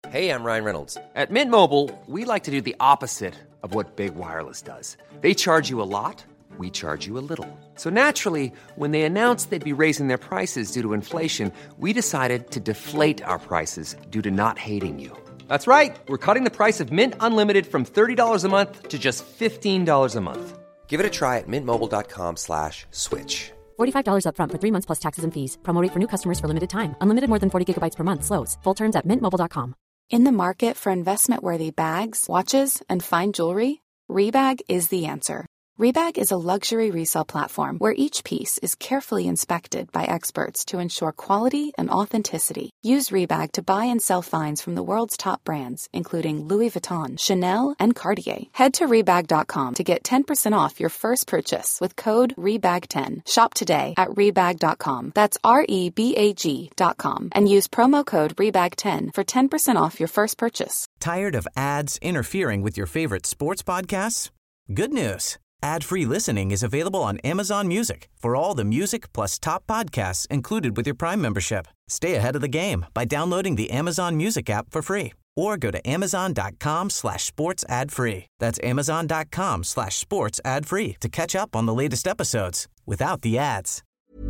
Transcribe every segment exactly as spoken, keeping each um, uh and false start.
Hey, I'm Ryan Reynolds. At Mint Mobile, we like to do the opposite of what Big Wireless does. They charge you a lot, we charge you a little. So naturally, when they announced they'd be raising their prices due to inflation, we decided to deflate our prices due to not hating you. That's right. We're cutting the price of Mint Unlimited from thirty dollars a month to just fifteen dollars a month. Give it a try at mintmobile.com slash switch. forty-five dollars up front for three months plus taxes and fees. Promo rate for new customers for limited time. Unlimited more than forty gigabytes per month slows. Full terms at mint mobile dot com. In the market for investment-worthy bags, watches, and fine jewelry, Rebag is the answer. Rebag is a luxury resale platform where each piece is carefully inspected by experts to ensure quality and authenticity. Use Rebag to buy and sell finds from the world's top brands, including Louis Vuitton, Chanel, and Cartier. Head to Rebag dot com to get ten percent off your first purchase with code rebag ten. Shop today at rebag dot com. That's R E B A G dot com. And use promo code rebag ten for ten percent off your first purchase. Tired of ads interfering with your favorite sports podcasts? Good news. Ad-free listening is available on Amazon Music for all the music plus top podcasts included with your Prime membership. Stay ahead of the game by downloading the Amazon Music app for free or go to amazon.com slash sports ad free. That's amazon.com slash sports ad free to catch up on the latest episodes without the ads.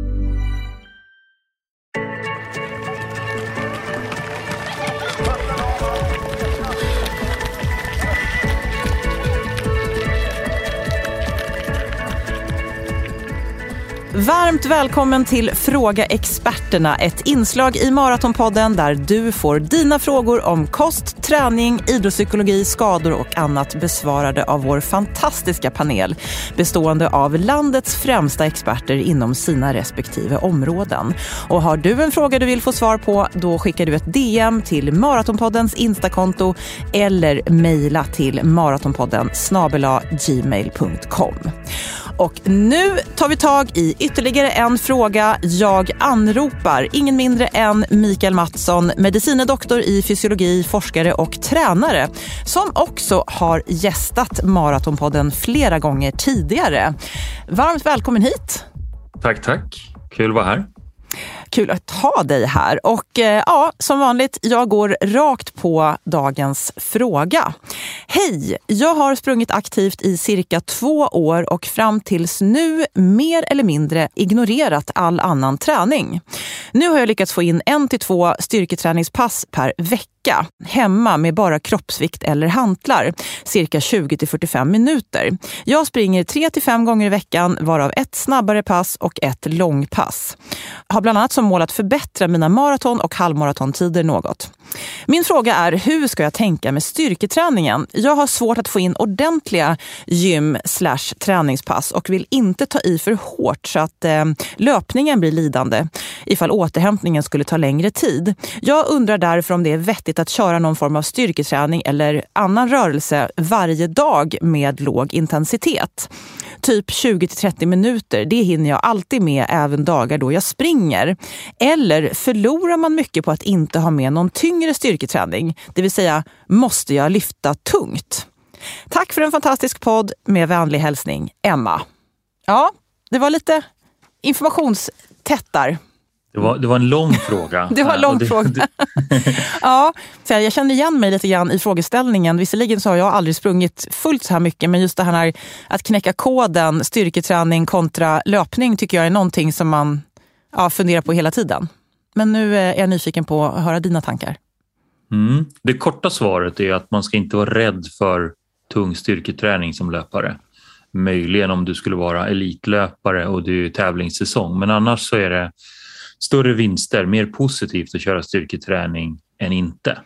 Varmt välkommen till Fråga Experterna, ett inslag i Maratonpodden där du får dina frågor om kost, träning, idrottspsykologi, skador och annat besvarade av vår fantastiska panel bestående av landets främsta experter inom sina respektive områden. Och har du en fråga du vill få svar på, då skickar du ett D M till Maratonpoddens Instakonto eller mejla till maratonpodden snabel-a gmail punkt com. Och nu tar vi tag i ytterligare en fråga. Jag anropar ingen mindre än Mikael Mattsson, medicinedoktor i fysiologi, forskare och tränare, som också har gästat Maratonpodden flera gånger tidigare. Varmt välkommen hit. Tack, tack. Kul att vara här. Kul att ha dig här. Och eh, ja, som vanligt, jag går rakt på dagens fråga. Hej, jag har sprungit aktivt i cirka två år och fram tills nu mer eller mindre ignorerat all annan träning. Nu har jag lyckats få in en till två styrketräningspass per vecka hemma med bara kroppsvikt eller hantlar, cirka tjugo till fyrtiofem minuter. Jag springer tre till fem gånger i veckan, varav ett snabbare pass och ett långpass. Har bland annat som mål att förbättra mina maraton- och halvmaratontider något. Min fråga är, hur ska jag tänka med styrketräningen? Jag har svårt att få in ordentliga gym slash träningspass och vill inte ta i för hårt så att eh, löpningen blir lidande ifall återhämtningen skulle ta längre tid. Jag undrar därför om det är vettigt att köra någon form av styrketräning eller annan rörelse varje dag med låg intensitet. Typ tjugo till trettio minuter, det hinner jag alltid med även dagar då jag springer. Eller förlorar man mycket på att inte ha med någon tyngre styrketräning? Det vill säga, måste jag lyfta tungt? Tack för en fantastisk podd, med vänlig hälsning, Emma. Ja, det var lite informationstättar. Det var, det var en lång fråga. Det var en lång det, fråga. Det... Ja, så jag känner igen mig lite grann i frågeställningen. Visserligen så har jag aldrig sprungit fullt så här mycket, men just det här att knäcka koden, styrketräning kontra löpning, tycker jag är någonting som man ja, funderar på hela tiden. Men nu är jag nyfiken på att höra dina tankar. Mm. Det korta svaret är att man ska inte vara rädd för tung styrketräning som löpare. Möjligen om du skulle vara elitlöpare och det är tävlingssäsong. Men annars så är det större vinster, mer positivt att köra styrketräning än inte.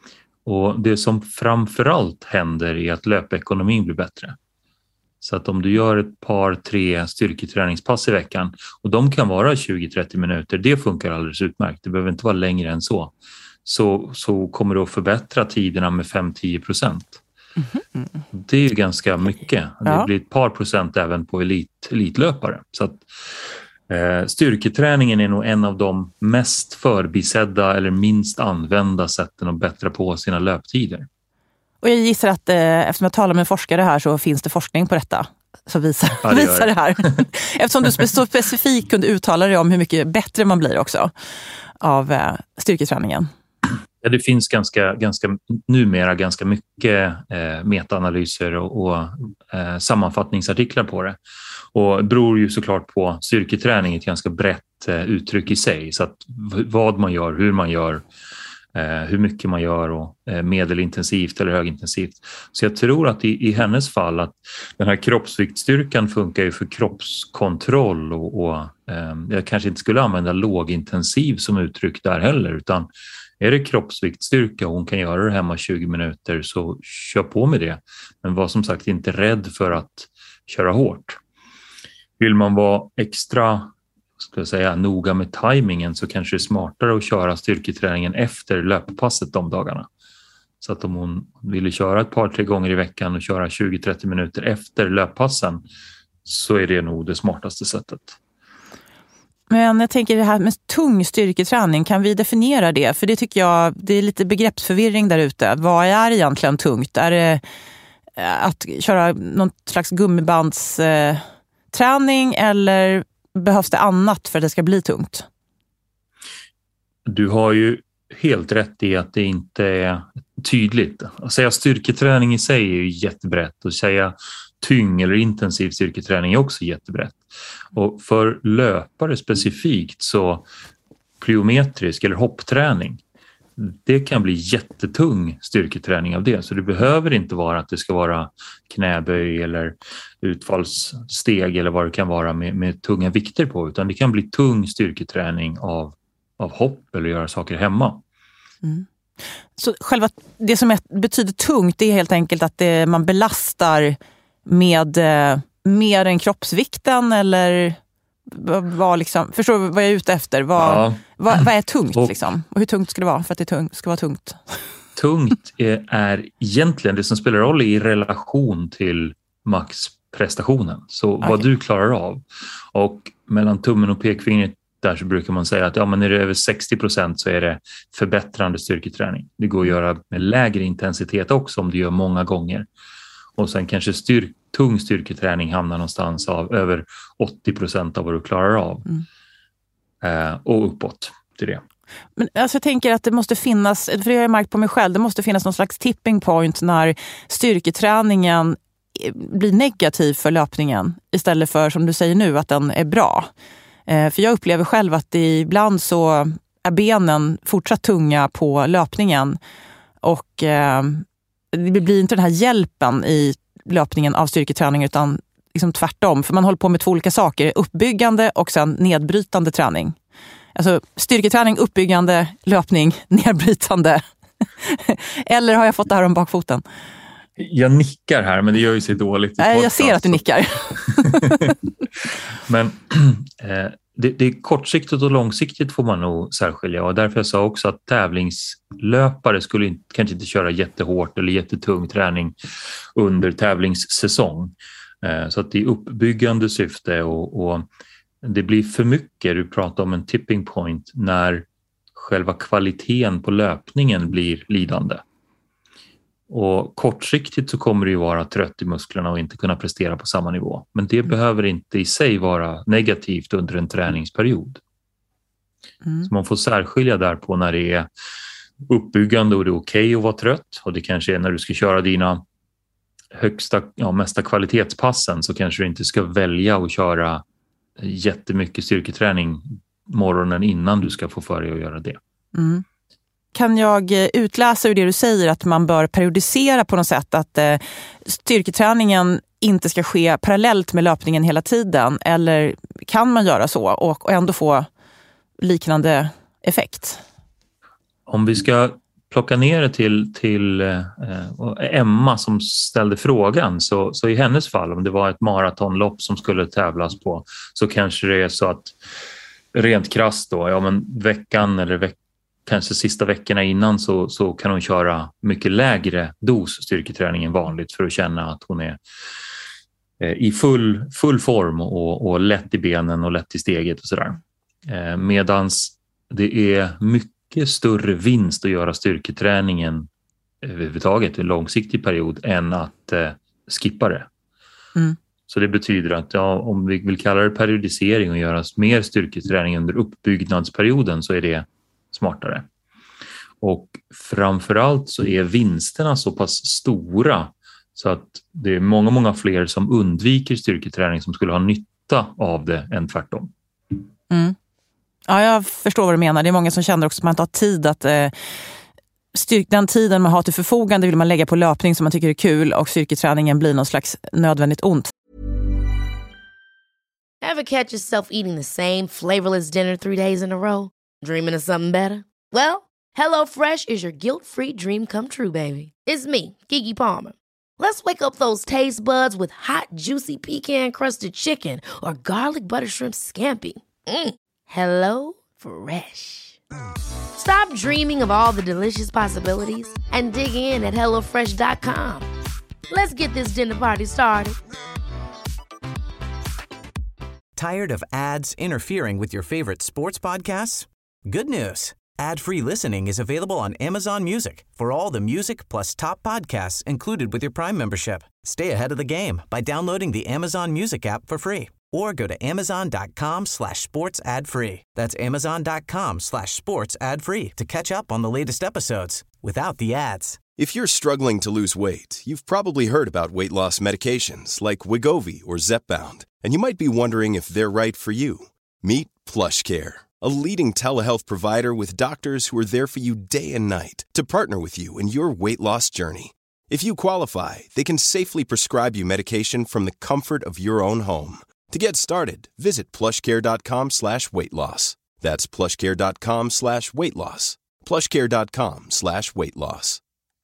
Och det som framförallt händer är att löpekonomin blir bättre. Så att om du gör ett par, tre styrketräningspass i veckan, och de kan vara tjugo till trettio minuter, det funkar alldeles utmärkt. Det behöver inte vara längre än så. Så, så kommer du att förbättra tiderna med fem till tio procent. Mm-hmm. Det är ju ganska mycket. Det ja. blir ett par procent även på elit, elitlöpare. Så att eh, styrketräningen är nog en av de mest förbisedda eller minst använda sätten att bättra på sina löptider. Och jag gissar att eh, eftersom jag talar med forskare här så finns det forskning på detta som visar, ja, det, visar det här. Eftersom du så specifikt kunde uttala dig om hur mycket bättre man blir också av eh, styrketräningen. Ja, det finns ganska, ganska, numera ganska mycket eh, metaanalyser och, och eh, sammanfattningsartiklar på det. Och det beror ju såklart på styrketräning, ett ganska brett eh, uttryck i sig. Så att vad man gör, hur man gör, eh, hur mycket man gör och eh, medelintensivt eller högintensivt. Så jag tror att i, i hennes fall att den här kroppsviktstyrkan funkar ju för kroppskontroll och, och eh, jag kanske inte skulle använda lågintensiv som uttryck där heller, utan är det kroppsviktstyrka och hon kan göra det hemma tjugo minuter, så kör på med det. Men var som sagt inte rädd för att köra hårt. Vill man vara extra, ska jag säga, noga med tajmingen, så kanske det är smartare att köra styrketräningen efter löppasset de dagarna. Så att om hon vill köra ett par, tre gånger i veckan och köra tjugo till trettio minuter efter löppassen, så är det nog det smartaste sättet. Men jag tänker det här med tung styrketräning, kan vi definiera det? För det tycker jag, det är lite begreppsförvirring där ute. Vad är egentligen tungt? Är det att köra någon slags gummibandsträning eller behövs det annat för att det ska bli tungt? Du har ju helt rätt i att det inte är tydligt. Att säga styrketräning i sig är ju jättebrett, och säga tyng eller intensiv styrketräning är också jättebrett. Och för löpare specifikt så plyometrisk eller hoppträning, det kan bli jättetung styrketräning av det. Så det behöver inte vara att det ska vara knäböj eller utfallssteg eller vad det kan vara med, med tunga vikter på, utan det kan bli tung styrketräning av, av hopp eller göra saker hemma. Mm. Så själva det som är, betyder tungt, det är helt enkelt att det, man belastar med eh, mer än kroppsvikten, eller vad liksom, förstår du vad jag är ute efter? Vad, ja. vad, vad är tungt och, liksom? Och hur tungt ska det vara för att det tung, ska vara tungt? Tungt är, är egentligen det som spelar roll i relation till maxprestationen. Så okay. Vad du klarar av. Och mellan tummen och pekfingret där så brukar man säga att ja, men är det över sextio procent så är det förbättrande styrketräning. Det går att göra med lägre intensitet också om du gör många gånger. Och sen kanske styrk, tung styrketräning hamnar någonstans av över åttio procent av vad du klarar av. Mm. Eh, och uppåt till det. Men alltså jag tänker att det måste finnas, för det har jag märkt på mig själv, det måste finnas någon slags tipping point när styrketräningen blir negativ för löpningen istället för, som du säger nu, att den är bra. Eh, för jag upplever själv att det ibland så är benen fortsatt tunga på löpningen och eh, det blir inte den här hjälpen i löpningen av styrketräning, utan liksom tvärtom. För man håller på med två olika saker. Uppbyggande och sen nedbrytande träning. Alltså styrketräning, uppbyggande, löpning, nedbrytande. Eller har jag fått det här om bakfoten? Jag nickar här, men det gör ju sig dåligt. Nej, jag ser att du nickar. Men eh, det, det är kortsiktigt och långsiktigt får man nog särskilja. Och därför jag sa också att tävlingslöpare skulle inte, kanske inte köra jättehårt eller jättetung träning under tävlingssäsong. Eh, så att det är uppbyggande syfte och, och det blir för mycket. Du pratar om en tipping point när själva kvaliteten på löpningen blir lidande. Och kortsiktigt så kommer det ju vara trött i musklerna och inte kunna prestera på samma nivå. Men det mm. behöver inte i sig vara negativt under en träningsperiod. Mm. Så man får särskilja där på när det är uppbyggande och det är okej att vara trött. Och det kanske är när du ska köra dina högsta, ja, mesta kvalitetspassen, så kanske du inte ska välja att köra jättemycket styrketräning morgonen innan du ska få för dig att göra det. Mm. Kan jag utläsa ur det du säger att man bör periodisera på något sätt, att eh, styrketräningen inte ska ske parallellt med löpningen hela tiden, eller kan man göra så och, och ändå få liknande effekt? Om vi ska plocka ner det till, till eh, Emma som ställde frågan, så, så i hennes fall, om det var ett maratonlopp som skulle tävlas på, så kanske det är så att rent krasst då, ja men veckan eller veck, kanske sista veckorna innan så, så kan hon köra mycket lägre dos styrketräning än vanligt för att känna att hon är eh, i full, full form och, och lätt i benen och lätt i steget och sådär. Eh, medans det är mycket större vinst att göra styrketräningen överhuvudtaget i en långsiktig period än att eh, skippa det. Mm. Så det betyder att ja, om vi vill kalla det periodisering och göra mer styrketräning under uppbyggnadsperioden, så är det smartare. Och framförallt så är vinsterna så pass stora så att det är många, många fler som undviker styrketräning som skulle ha nytta av det än tvärtom. Mm. Ja, jag förstår vad du menar. Det är många som känner också att man inte har tid att eh, styrk, den tiden man har till förfogande vill man lägga på löpning som man tycker är kul, och styrketräningen blir någon slags nödvändigt ont. Ever catch yourself eating the same flavorless dinner three days in a row? Dreaming of something better? Well, HelloFresh is your guilt-free dream come true, baby. It's me, Keke Palmer. Let's wake up those taste buds with hot, juicy pecan-crusted chicken or garlic butter shrimp scampi. Mm. Hello Fresh. Stop dreaming of all the delicious possibilities and dig in at hello fresh dot com. Let's get this dinner party started. Tired of ads interfering with your favorite sports podcasts? Good news. Ad-free listening is available on Amazon Music for all the music plus top podcasts included with your Prime membership. Stay ahead of the game by downloading the Amazon Music app for free or go to amazon.com slash sports ad free. That's amazon.com slash sports ad free to catch up on the latest episodes without the ads. If you're struggling to lose weight, you've probably heard about weight loss medications like Wegovy or Zepbound, and you might be wondering if they're right for you. Meet PlushCare, a leading telehealth provider with doctors who are there for you day and night to partner with you in your weight loss journey. If you qualify, they can safely prescribe you medication from the comfort of your own home. To get started, visit plushcare.com slash weight loss. That's plushcare.com slash weight loss. plushcare.com slash weight loss.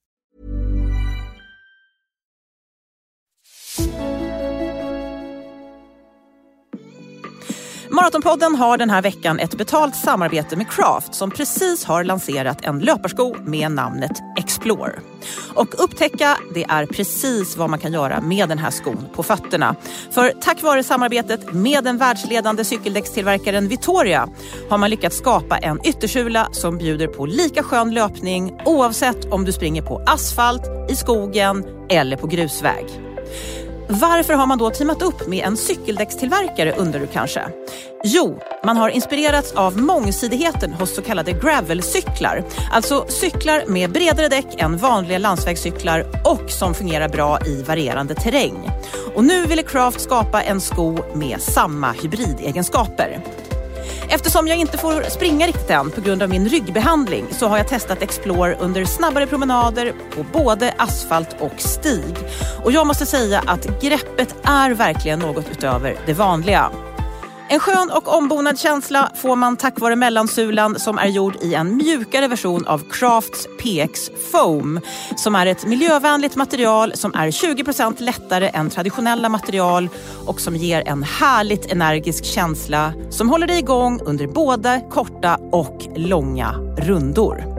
Maratonpodden har den här veckan ett betalt samarbete med Craft som precis har lanserat en löparsko med namnet Explore. Och upptäcka, det är precis vad man kan göra med den här skon på fötterna. För tack vare samarbetet med den världsledande cykeldäckstillverkaren Vittoria har man lyckats skapa en yttersula som bjuder på lika skön löpning oavsett om du springer på asfalt, i skogen eller på grusväg. Varför har man då teamat upp med en cykeldäckstillverkare, undrar du kanske? Jo, man har inspirerats av mångsidigheten hos så kallade gravelcyklar. Alltså cyklar med bredare däck än vanliga landsvägscyklar och som fungerar bra i varierande terräng. Och nu vill Craft skapa en sko med samma hybridegenskaper. Eftersom jag inte får springa riktigt än på grund av min ryggbehandling så har jag testat Explore under snabbare promenader på både asfalt och stig. Och jag måste säga att greppet är verkligen något utöver det vanliga. En skön och ombonad känsla får man tack vare mellansulan som är gjord i en mjukare version av Crafts P X Foam som är ett miljövänligt material som är tjugo procent lättare än traditionella material och som ger en härligt energisk känsla som håller dig igång under både korta och långa rundor.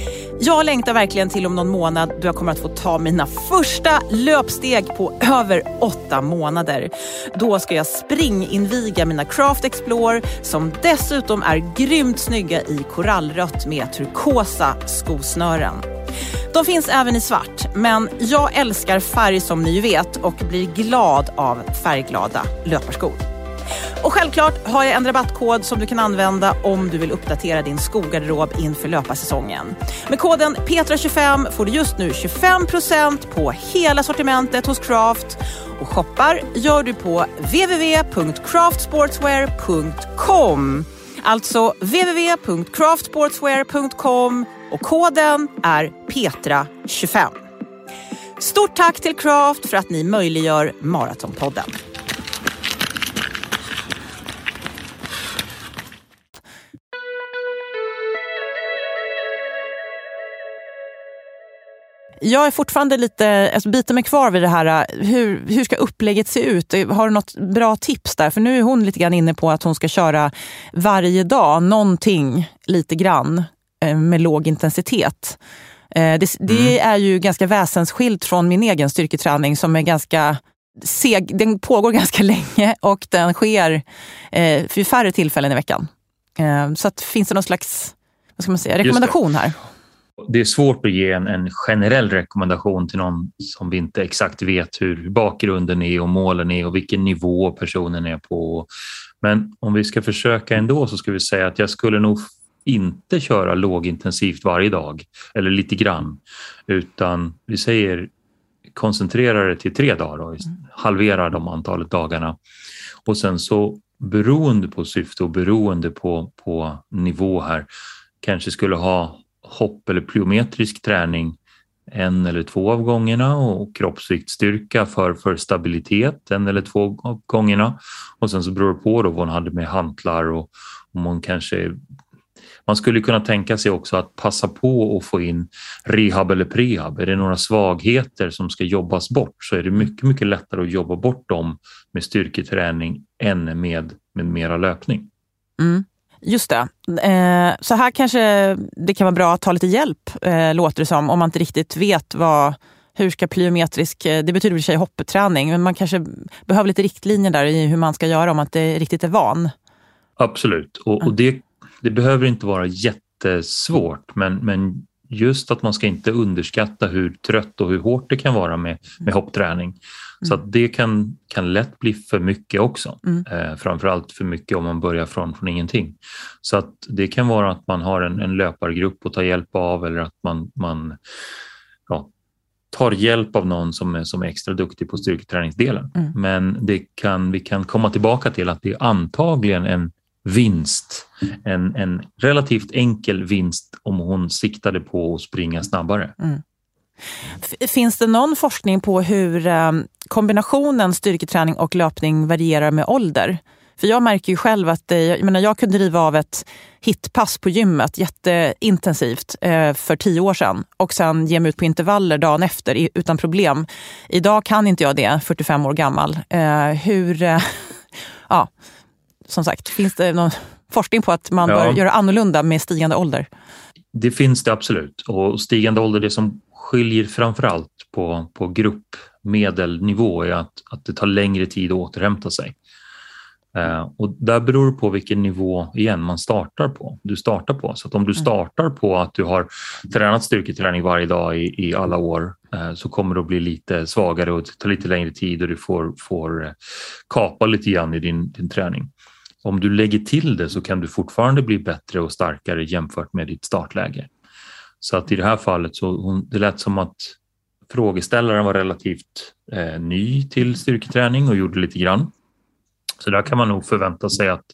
Jag längtar verkligen till om någon månad då jag kommer att få ta mina första löpsteg på över åtta månader. Då ska jag springinviga mina Craft Explore som dessutom är grymt snygga i korallrött med turkosa skosnören. De finns även i svart, men jag älskar färg som ni ju vet och blir glad av färgglada löparskor. Och självklart har jag en rabattkod som du kan använda om du vill uppdatera din skogarderob inför löparsäsongen. Med koden Petra tjugofem får du just nu tjugofem procent på hela sortimentet hos Craft. Och shoppar gör du på w w w punkt craft sportswear punkt com. Alltså w w w punkt craft sportswear punkt com och koden är Petra tjugofem. Stort tack till Craft för att ni möjliggör Maratonpodden. Jag är fortfarande lite, alltså biter mig kvar vid det här, hur, hur ska upplägget se ut? Har du något bra tips där? För nu är hon lite grann inne på att hon ska köra varje dag, någonting lite grann med låg intensitet. Det, det är ju ganska väsensskilt från min egen styrketräning som är ganska seg, den pågår ganska länge och den sker för färre tillfällen i veckan. Så att, finns det någon slags, vad ska man säga, rekommendation här? Det är svårt att ge en, en generell rekommendation till någon som vi inte exakt vet hur bakgrunden är och målen är och vilken nivå personen är på. Men om vi ska försöka ändå så ska vi säga att jag skulle nog inte köra lågintensivt varje dag eller lite grann, utan vi säger koncentrera det till tre dagar och halvera de antalet dagarna. Och sen så beroende på syfte och beroende på, på nivå här kanske skulle ha hopp eller plyometrisk träning en eller två av gångerna och kroppsviktstyrka för, för stabilitet en eller två av gångerna. Och sen så beror det på då vad hon hade med hantlar och om hon kanske... Man skulle kunna tänka sig också att passa på att få in rehab eller prehab. Är det några svagheter som ska jobbas bort så är det mycket, mycket lättare att jobba bort dem med styrketräning än med, med mera löpning. Mm. Just det. Eh, så här kanske det kan vara bra att ta lite hjälp, eh, låter det som, om man inte riktigt vet vad, hur ska plyometrisk, det betyder i sig hoppeträning, men man kanske behöver lite riktlinjer där i hur man ska göra om man inte riktigt är van. Absolut, och, och det, det behöver inte vara jättesvårt, men, men just att man ska inte underskatta hur trött och hur hårt det kan vara med, med hoppträning. Mm. Så att det kan, kan lätt bli för mycket också. Mm. Eh, framförallt för mycket om man börjar från, från ingenting. Så att det kan vara att man har en, en löpargrupp att ta hjälp av eller att man, man ja, tar hjälp av någon som är, som är extra duktig på styrketräningsdelen. Mm. Men det kan, vi kan komma tillbaka till att det är antagligen en vinst, en, en relativt enkel vinst om hon siktade på att springa snabbare. Mm. Finns det någon forskning på hur eh, kombinationen styrketräning och löpning varierar med ålder? För jag märker ju själv att det, jag, menar, jag kunde driva av ett hitpass på gymmet jätteintensivt eh, för tio år sedan och sen ge mig ut på intervaller dagen efter i, utan problem. Idag kan inte jag det, fyrtiofem år gammal. Eh, hur, eh, ja, som sagt, finns det någon forskning på att man ja. bör göra annorlunda med stigande ålder? Det finns det absolut, och stigande ålder, det som skiljer framförallt på, på gruppmedelnivå är att, att det tar längre tid att återhämta sig. Uh, och där beror det på vilken nivå igen man startar på. Du startar på. Så att om du startar på att du har tränat styrketräning varje dag i, i alla år uh, så kommer det att bli lite svagare och ta lite längre tid och du får, får uh, kapa lite grann i din, din träning. Om du lägger till det så kan du fortfarande bli bättre och starkare jämfört med ditt startläge. Så att i det här fallet så hon, det lät som att frågeställaren var relativt eh, ny till styrketräning och gjorde lite grann. Så där kan man nog förvänta sig att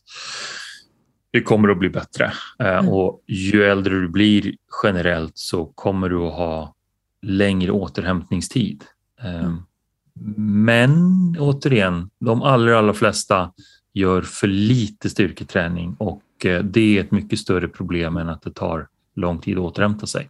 det kommer att bli bättre. Eh, mm. Och ju äldre du blir generellt så kommer du att ha längre återhämtningstid. Eh, mm. Men återigen, de allra, allra flesta gör för lite styrketräning och eh, det är ett mycket större problem än att det tar lång tid att återhämta sig.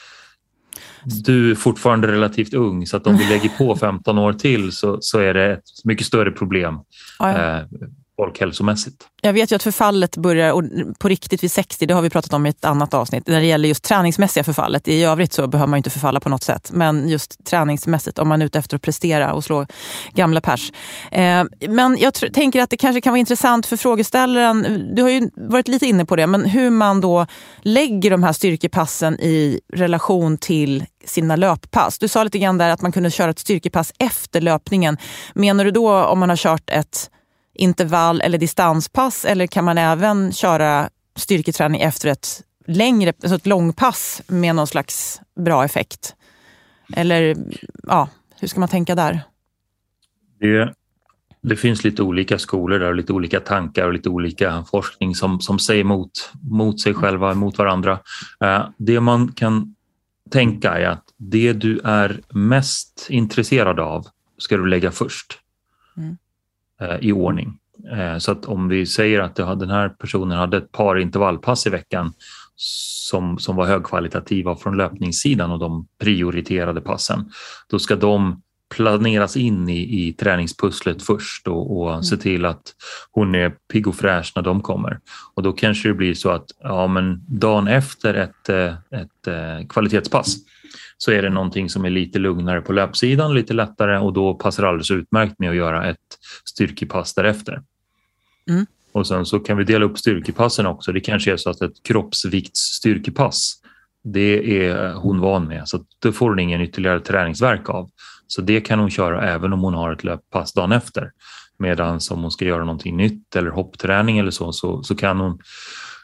Du är fortfarande relativt ung så att om vi lägger på femton år till så, så är det ett mycket större problem eh, folkhälsomässigt. Jag vet ju att förfallet börjar på riktigt vid sextio, det har vi pratat om i ett annat avsnitt. När det gäller just träningsmässiga förfallet, i övrigt så behöver man inte förfalla på något sätt. Men just träningsmässigt, om man är ute efter att prestera och slå gamla pers. Eh, men jag tr- tänker att det kanske kan vara intressant för frågeställaren, du har ju varit lite inne på det, men hur man då lägger de här styrkepassen i relation till sina löppass. Du sa lite grann där att man kunde köra ett styrkepass efter löpningen. Menar du då om man har kört ett intervall- eller distanspass, eller kan man även köra styrketräning efter ett längre, alltså ett långpass med någon slags bra effekt? Eller ja, hur ska man tänka där? Det, det finns lite olika skolor där och lite olika tankar och lite olika forskning som, som säger mot, mot sig själva, mot varandra. Uh, det man kan tänka är att det du är mest intresserad av ska du lägga först. Mm. I ordning. Så att om vi säger att den här personen hade ett par intervallpass i veckan som, som var högkvalitativa från löpningssidan och de prioriterade passen, då ska de planeras in i, i träningspusslet först och, och mm. se till att hon är pigg och fräsch när de kommer. Och då kanske det blir så att ja, men dagen efter ett, ett, ett kvalitetspass så är det någonting som är lite lugnare på löpsidan, lite lättare, och då passar det alldeles utmärkt med att göra ett styrkepass därefter. Mm. Och sen så kan vi dela upp styrkepassen också. Det kanske är så att ett kroppsviktsstyrkepass, det är hon van med, så då får hon ingen ytterligare träningsverk av. Så det kan hon köra även om hon har ett löppass dagen efter. Medan om hon ska göra någonting nytt eller hoppträning eller så, så, så kan hon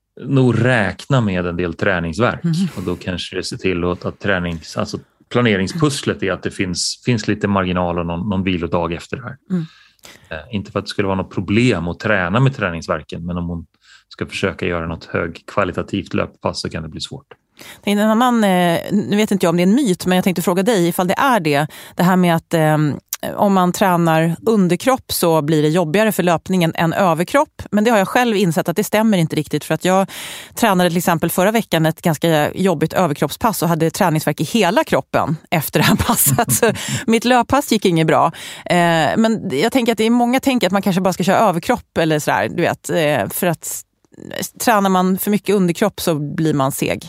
nog räkna med en del träningsverk. Mm. Och då kanske det ser till att, att tränings, alltså planeringspusslet är att det finns, finns lite marginal och någon, någon vilodag efter det här. Mm. Eh, inte för att det skulle vara något problem att träna med träningsverken, men om hon ska försöka göra något högkvalitativt löppass så kan det bli svårt. En annan, nu vet inte jag om det är en myt, men jag tänkte fråga dig ifall det är det. Det här med att eh, om man tränar underkropp så blir det jobbigare för löpningen än överkropp. Men det har jag själv insett att det stämmer inte riktigt. För att jag tränade till exempel förra veckan ett ganska jobbigt överkroppspass och hade träningsvärk i hela kroppen efter det här passet. Så mitt löppass gick inget bra. Eh, men jag tänker att det är många tänker att man kanske bara ska köra överkropp eller sådär, du vet. Eh, för att tränar man för mycket underkropp så blir man seg.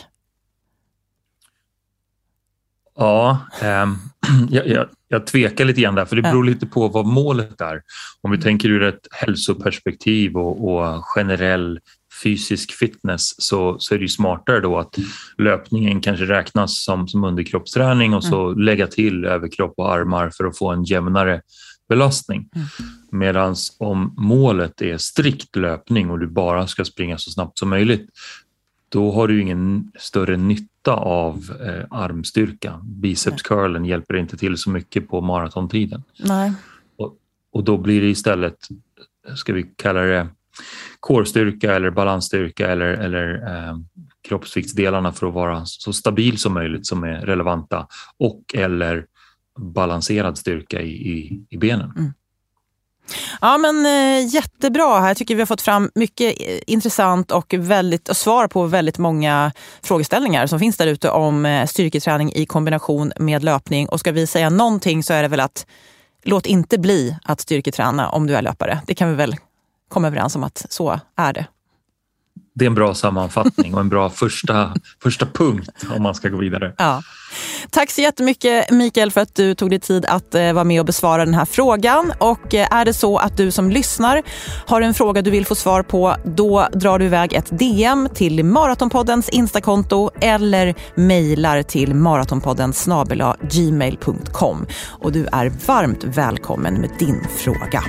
Ja, ähm, jag, jag, jag tvekar lite grann där, för det beror lite på vad målet är. Om vi tänker ur ett hälsoperspektiv och, och generell fysisk fitness så, så är det ju smartare då att löpningen kanske räknas som, som underkroppsträning och så mm. lägga till överkropp och armar för att få en jämnare belastning. Mm. Medan om målet är strikt löpning och du bara ska springa så snabbt som möjligt, då har du ingen större nytta av eh, armstyrka. Bicepscurlen hjälper inte till så mycket på maratontiden. Nej. Och, och då blir det istället, ska vi kalla det core-styrka eller balansstyrka eller, eller eh, kroppsviktsdelarna för att vara så stabil som möjligt som är relevanta, och eller balanserad styrka i, i, i benen. Mm. Ja, men eh, jättebra. Här tycker vi har fått fram mycket intressant och, väldigt, och svar på väldigt många frågeställningar som finns där ute om eh, styrketräning i kombination med löpning. Och ska vi säga någonting så är det väl att låt inte bli att styrketräna om du är löpare. Det kan vi väl komma överens om att så är det. Det är en bra sammanfattning och en bra första, första punkt om man ska gå vidare. Ja. Tack så jättemycket, Mikael, för att du tog dig tid att eh, vara med och besvara den här frågan. Och eh, är det så att du som lyssnar har en fråga du vill få svar på, då drar du iväg ett D M till Maratonpoddens Instakonto eller mejlar till maratonpodden snabel-a gmail punkt com. Och du är varmt välkommen med din fråga.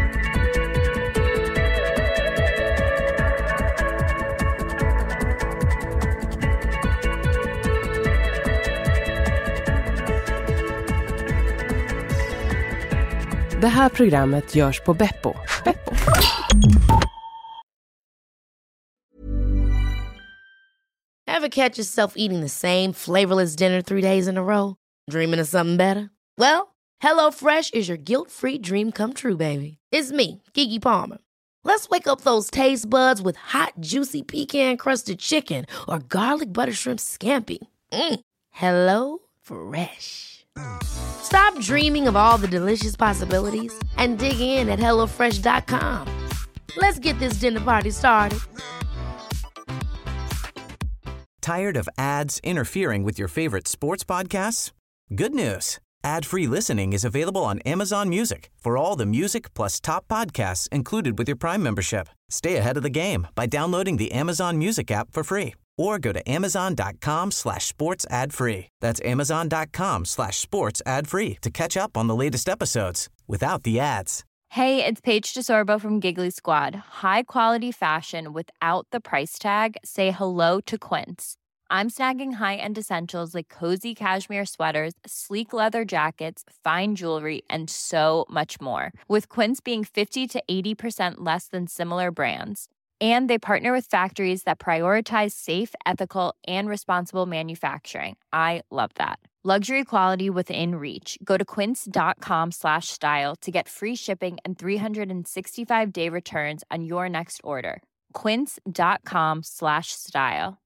Det här programmet görs på Beppo. Beppo. Ever catch yourself eating the same flavorless dinner three days in a row? Dreaming of something better? Well, HelloFresh is your guilt-free dream come true, baby. It's me, Keke Palmer. Let's wake up those taste buds with hot, juicy pecan-crusted chicken or garlic butter shrimp scampi. Mm. Hello Fresh. Stop dreaming of all the delicious possibilities and dig in at hello fresh dot com. Let's get this dinner party started. Tired of ads interfering with your favorite sports podcasts? Good news. Ad-free listening is available on Amazon Music for all the music plus top podcasts included with your Prime membership. Stay ahead of the game by downloading the Amazon Music app for free or go to amazon.com slash sports ad free. That's amazon.com slash sports ad free to catch up on the latest episodes without the ads. Hey, it's Paige DeSorbo from Giggly Squad. High quality fashion without the price tag. Say hello to Quince. I'm snagging high-end essentials like cozy cashmere sweaters, sleek leather jackets, fine jewelry, and so much more. With Quince being fifty to eighty percent less than similar brands. And they partner with factories that prioritize safe, ethical, and responsible manufacturing. I love that. Luxury quality within reach. Go to quince.com slash style to get free shipping and three sixty-five day returns on your next order. Quince.com slash style.